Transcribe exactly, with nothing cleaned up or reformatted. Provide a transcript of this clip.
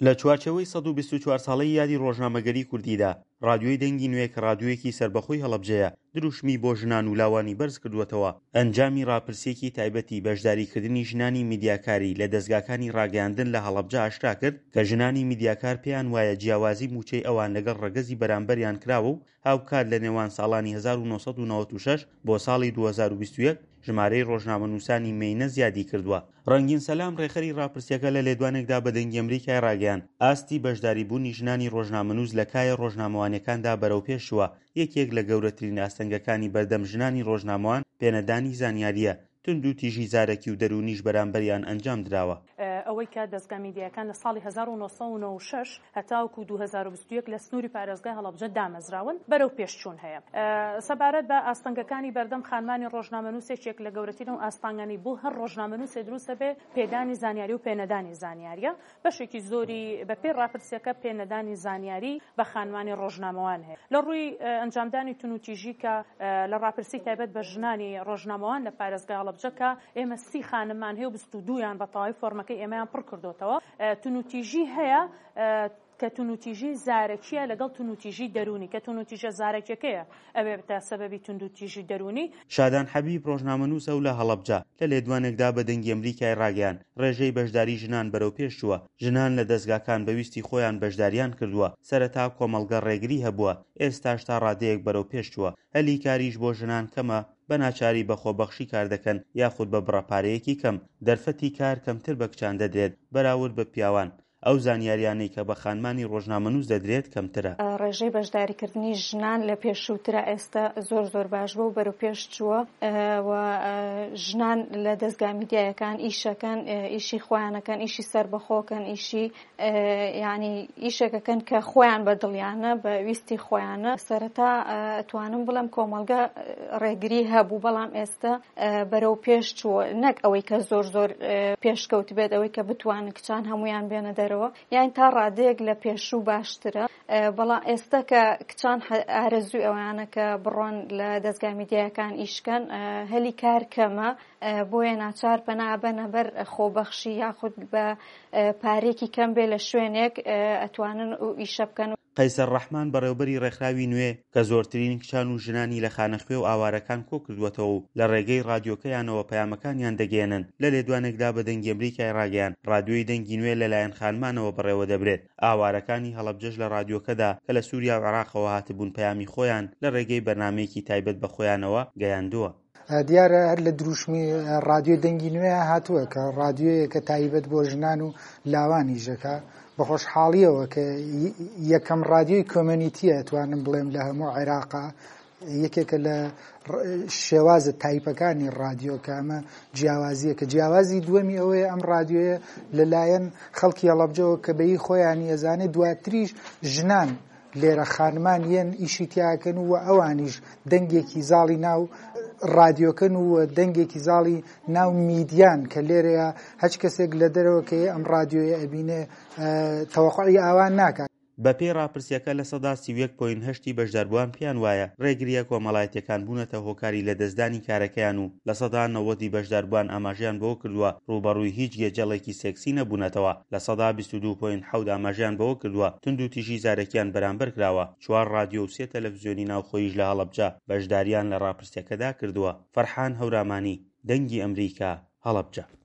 لە چوارچەوەی سەد و بیست و چوار ساڵەی یادی ڕۆژنامەگەری کوردیدا ڕادیۆی دەنگی نوێ کە ڕادیۆیەکی سربەخۆی هەڵەبجەیە دروشمی بۆ ژنان و لاوانی بەرز کردووەتەوە ئەنجامی ڕاپرسیەکی تایبەتی بەشداریکردنی ژنانی میدیاکاری لە دەستگاکانی ڕاگەیاندن لە هەڵەبجە ئاشکرا کرد کە ژنانی میدیاکار پێیان وایە جیاوازی موچەی ئەوان لەگەڵ ڕەگەزی بەرامبەریان کراوە و هاوکات لە نێوان ساڵانی هەزار و نۆسەد و نەوەت و شەش بۆ ساڵی دوو هەزار و بیست و یەک ژمارەی ڕۆژنامەنووسانی مێینە زیادی کردووە. ڕەنگین سەلام ڕێخەری ڕاپرسیەکە لە لێدوانێکدا بە دەنگی ئەمریکای ڕاگەیاند ئاستی بەشداریبوونی ژنانی ڕۆژنامەنووس لە کایە ڕۆژنامەوانیەکاندا بەرەوپێشوە. یەکێک لە گەورەترین ئاستەنگەکانی بەردەم ژنانی ڕۆژنامەوان پێنەدانی زانیاریە. تند و تیژی زارەکی و دەرونیش بەرامبەریان ئەنجام درراوە. ئەوەی کە دەستگا میدیاکان لە ساڵی هەزار و نۆسەد و نۆ و شەش هەتاوکو دوو هەزار و بیست و یەک لە سنووری پارێزگای هەڵەبجە دامەزراون بەرەو پێشچوون هەیە. سەبارەت بە ئاستەنگەکانی بەردەم خانمانی ڕۆژنامەنووسێکێک لە گەورەترین و ئاستانگانی بۆ هەر ڕۆژنامەنووسێ دروستە بێ پێدانی زانیاری و پێنەدانی زانیاریە. بەشێکی زۆری بە پێی ڕاپرسیەکە پێنەدانی زانیاری بە خانمانی ڕۆژنامەوان هەیە. لە ڕووی ئەنجامدانی تونوتیژی کە لە ڕاپرسی تایبەت بە ژنانی ڕۆژنامەوان لە پارێزگای هەڵەبجە کە ئێمە سی خانمان هەیە و بیست و دوویان بە تەواوی فۆرمەکەی ئێمەیان پڕ کردوتەوە. تونوتیژی هەیە کە تونوتیژی زارەکیە لەگەڵ تونوتیژی دەرونی کە تونوتیژە زارەکیەکەیە ئەبێ تا سەبەبی تونوتیژی دەرونی. شادان حەبیب ڕۆژنامەنووسە و لە هەڵەبجە لە لێدوانێکدا بە دەنگی ئەمریکای ڕاگەیاند ڕێژەی بەشداری ژنان بەرەو پێشچووە. ژنان لە دەستگاکان بەویستی خۆیان بەشداریان کردووە. سەرەتا کۆمەڵگە ڕێگری هەبووە، ئێستاش تا ڕادەیەک بەرەو پێشچووە. هەلی کاریش بۆ ژنان کەمە، بە ناچاری بە خۆبەخشی کار دەکەن یاخود بە بڕەپارەیەکی کەم. دەرفەتی کار کەمتر بە کچان دەدرێت بەراورد بە پیاوان. ئەو زانیاریانەی کە بە خانمانی ڕۆژنامەنووس دەدرێت کەمترە. ڕێژەی بەشداریکردنی ژنان لە پێشووترە ئێستا زۆر زۆر باش بوو و بەرەو پێش چووە و ژنان لە دەستگا میدیایەکان ئیشەکەن، ئیشی خۆیانەکەن، ئیشی سربەخۆکەن، ئیشی یعنی ئیشێکەکەن کە خۆیان بە دڵیانە بە ویستی خۆیانە. سەرەتا ئەتوانم بڵێم کۆمەڵگە ڕێگری هەبوو بەڵام ئێستا بەرەو پێش چووە، نەک ئەوەی کە زۆر زۆر پێشکەوت بێت ئەوەی کە بتوانن کچان هەمویان بێنە دەرەوە، یان تا ڕادەیەک لە پێشوو باشترە. بەڵام ئێستا کە کچان ئارەزوی ئەویانە کە بڕۆن لە دەستگا میدیایەکان ئیشکەن هەلی کار کەمە، بۆیە ناچار پەنا بەنە بەر خۆبەخشی یاخود بە پارێکی کەم بێ لە شوێنێک ئەتوانن ئیشە بکەن. قەیسەر ڕەحمان بەڕێوەبەری ڕێکخراوی نوێ کە زۆرترین کچان و ژنانی لە خانەخوێ و ئاوارەکان کۆ کردووەتەوە و لە ڕێگەی ڕادیۆکەیانەوە پەیامەکانیان دەگەێنن لە لێدوانێکدا بە دەنگی ئەمریکای ڕاگەیاند ڕادیۆی دەنگی نوێ لەلایەن خانمانەوە بەڕێوە دەبرێت. ئاوارەکانی هەڵەبجەش لە ڕادیۆکەدا کە لە سووریا و عێراقەوە هاتبوون پەیامی خۆیان لە ڕێگەی بەرنامەیەکی تایبەت بە خۆیانەوە گەیاندووە. دیارە هەر لە دروشمی ڕادیۆ دەنگی نوێ هاتووە کە ڕادیۆیەکە تایبەت بۆ ژنان و لاوانی ژەکە بە خۆشحاڵیەوە کە یەکەم ڕادیۆی کۆمەنیتیە توانم بڵێم لە هەموو عێراقا یەکێکە لە شێوازە تایپەکانی ڕادیۆکە ئەمە جیاوازیە کە جیاوازی دووەمی ئەوەیە ئەم ڕادیۆیە لەلایەن خەڵکی هەڵەبجەوە کە بەی خۆیانی ئەزانێت دواتریش ژنان لێرە خانمان یەن ئیشی تیاکەن و ئەوانیش دەنگێکی زاڵی ناو ڕادیۆکەن و دەنگێکی زاڵی ناو میدیان کە لێرەیە هەچ کەسێک لە دەرەوە کە ئەم ڕادیۆیە ئەبینێ تەوەقعی ئاوان ناکات. بە پێی ڕاپرسیەکە لە سەدا سی و یەک پۆینت هەشتی بەشداربووان پێیان وایە ڕێگریە کۆمەڵایەتیەکان بوونەتە هۆکاری لە دەستدانی کارەکەیان و لە سەدا نەوەدی بەشداربووان ئاماژیان بەوە کردووە ڕووبەڕووی هیچ گێجەڵێکی سێکسی نەبوونەتەوە. لە سەدا بیست و دوو پۆینت حەوت ئاماژیان بەوە کردووە تند و تیژی زارەکیان بەرامبەر کراوە. چوار ڕادیۆ و سێ تەلەڤیزیۆنی ناوخۆیش لە هەڵەبجە بەشداریان لە ڕاپرسیەکەدا کردووە. فەرحان هەورامانی، دەنگی ئەمریکا، هەڵەبجە.